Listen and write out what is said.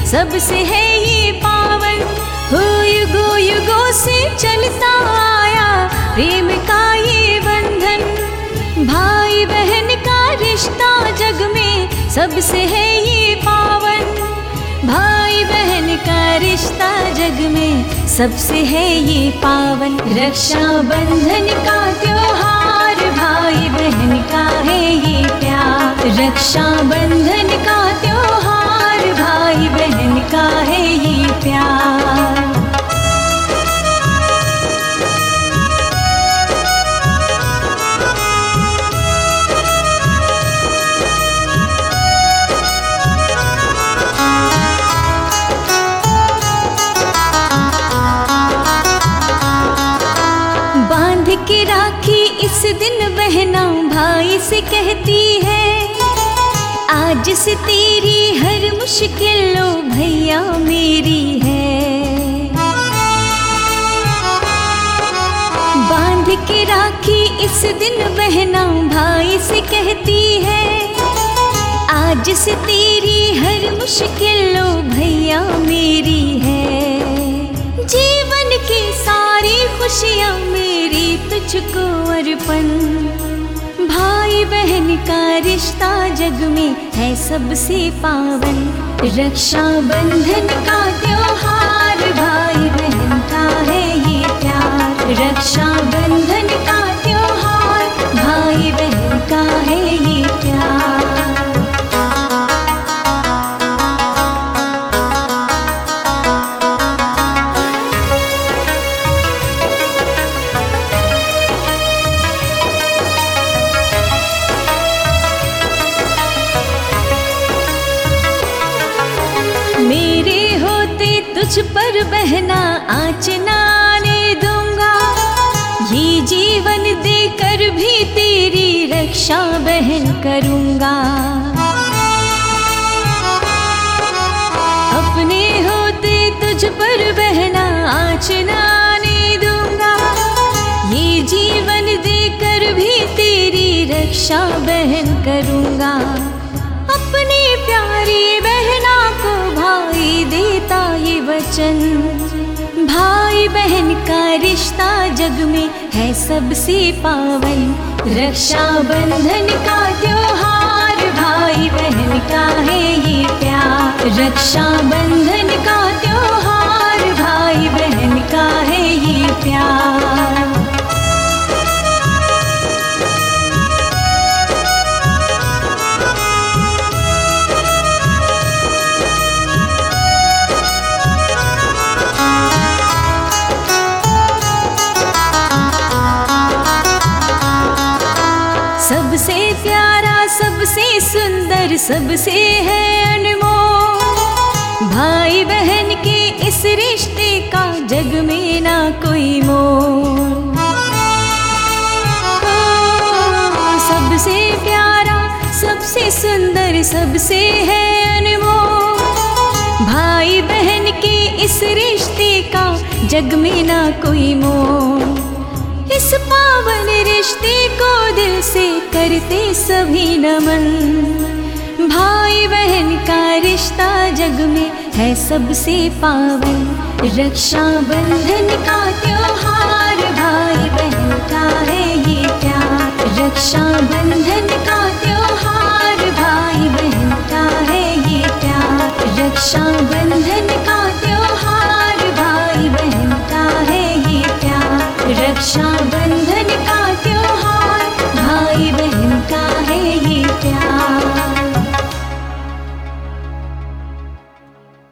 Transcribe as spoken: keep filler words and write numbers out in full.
सबसे है ये पावन। हो युगो युगो से चलता आया प्रेम का ये बंधन, भाई बहन का रिश्ता जग में सबसे है ये पावन। भाई बहन का रिश्ता जग में सबसे है ये पावन। रक्षा बंधन का त्योहार भाई बहन का है ये प्यार। रक्षा बंधन का त्योहार भाई बहन का है ये प्यार। के राखी इस दिन बहना भाई से कहती है, आज से तेरी हर मुश्किल लो भैया मेरी है। बांध के राखी इस दिन बहना भाई से कहती है, आज से तेरी हर मुश्किल लो भैया मेरी है। जीवन की सारी खुशियाँ मेरी तुझको अर्पण, भाई बहन का रिश्ता जग में है सबसे पावन। रक्षा बंधन का त्योहार भाई बहन का है ये प्यार। रक्षा बंधन का त्योहार भाई बहन का है ये प्यार। मेरे होते तुझ पर बहना आँच ना आने दूंगा, ये जीवन देकर भी तेरी रक्षा बहन करूँगा। अपने होते तुझ पर बहना आँच ना आने दूंगा, ये जीवन देकर भी तेरी रक्षा बहन करूँगा। अपनी प्यारी बहना को भाई देता ये वचन, भाई बहन का रिश्ता जग में है सबसे पावन। रक्षा बंधन का त्योहार भाई बहन का है ये प्यार। रक्षा बंधन का त्योहार भाई बहन का है ये प्यार। सबसे प्यारा सबसे सुंदर सबसे है अनमोल, भाई बहन के इस रिश्ते का जग में ना कोई मोल। सबसे प्यारा सबसे सुंदर सबसे है अनमोल, भाई बहन के इस रिश्ते का जग में ना कोई मोल। इस पावन रिश्ते को दिल से करते सभी नमन, भाई बहन का रिश्ता जग में है सबसे पावन। रक्षा बंधन का त्योहार भाई बहन का है ये प्यार। रक्षा बंधन